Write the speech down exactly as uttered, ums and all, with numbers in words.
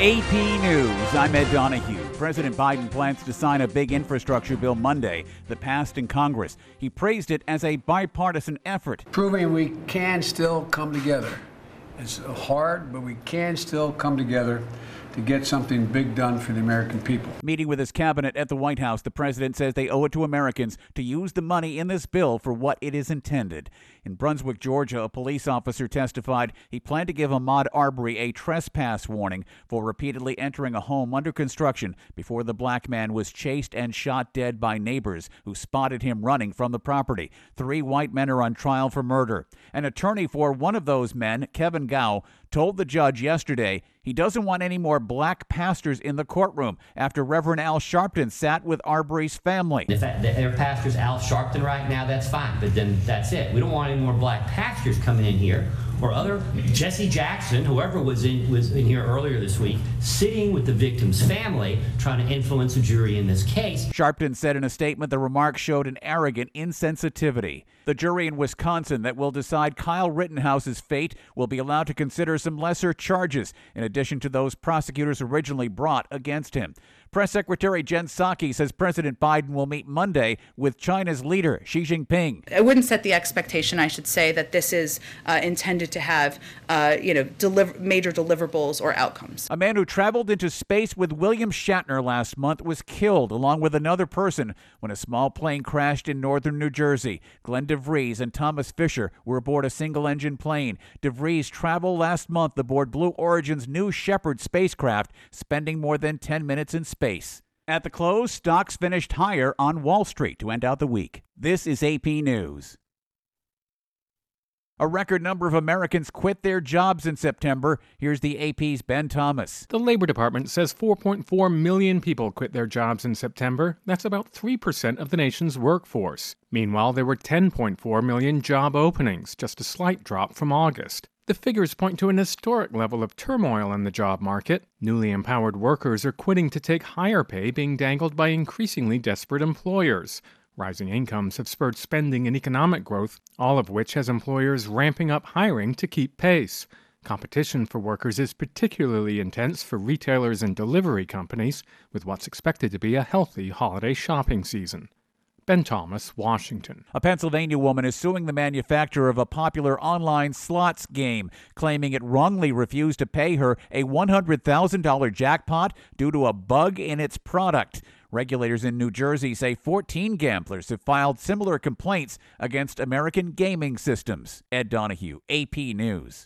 A P News, I'm Ed Donahue. President Biden plans to sign a big infrastructure bill Monday that passed in Congress. He praised it as a bipartisan effort, proving we can still come together. It's hard, but we can still come together to get something big done for the American people. Meeting with his cabinet at the White House, the president says they owe it to Americans to use the money in this bill for what it is intended. In Brunswick, Georgia, a police officer testified he planned to give Ahmaud Arbery a trespass warning for repeatedly entering a home under construction before the black man was chased and shot dead by neighbors who spotted him running from the property. Three white men are on trial for murder. An attorney for one of those men, Kevin Gow, told the judge yesterday he doesn't want any more black pastors in the courtroom after Reverend Al Sharpton sat with Arbery's family. If that, their pastor's Al Sharpton right now, that's fine, but then that's it. We don't want any more black pastors coming in here, or other Jesse Jackson, whoever was in was in here earlier this week, sitting with the victim's family, trying to influence a jury in this case. Sharpton said in a statement the remarks showed an arrogant insensitivity. The jury in Wisconsin that will decide Kyle Rittenhouse's fate will be allowed to consider some lesser charges, in addition to those prosecutors originally brought against him. Press Secretary Jen Psaki says President Biden will meet Monday with China's leader, Xi Jinping. I wouldn't set the expectation, I should say, that this is uh, intended to have, uh, you know, deliver major deliverables or outcomes. A man who traveled into space with William Shatner last month was killed along with another person when a small plane crashed in northern New Jersey. Glenn DeVries and Thomas Fisher were aboard a single-engine plane. DeVries traveled last month aboard Blue Origin's New Shepard spacecraft, spending more than ten minutes in space. Space. At the close, stocks finished higher on Wall Street to end out the week. This is A P News. A record number of Americans quit their jobs in September. Here's the A P's Ben Thomas. The Labor Department says four point four million people quit their jobs in September. That's about three percent of the nation's workforce. Meanwhile, there were ten point four million job openings, just a slight drop from August. The figures point to an historic level of turmoil in the job market. Newly empowered workers are quitting to take higher pay being dangled by increasingly desperate employers. Rising incomes have spurred spending and economic growth, all of which has employers ramping up hiring to keep pace. Competition for workers is particularly intense for retailers and delivery companies, with what's expected to be a healthy holiday shopping season. Ben Thomas, Washington. A Pennsylvania woman is suing the manufacturer of a popular online slots game, claiming it wrongly refused to pay her a one hundred thousand dollars jackpot due to a bug in its product. Regulators in New Jersey say fourteen gamblers have filed similar complaints against American gaming systems. Ed Donahue, A P News.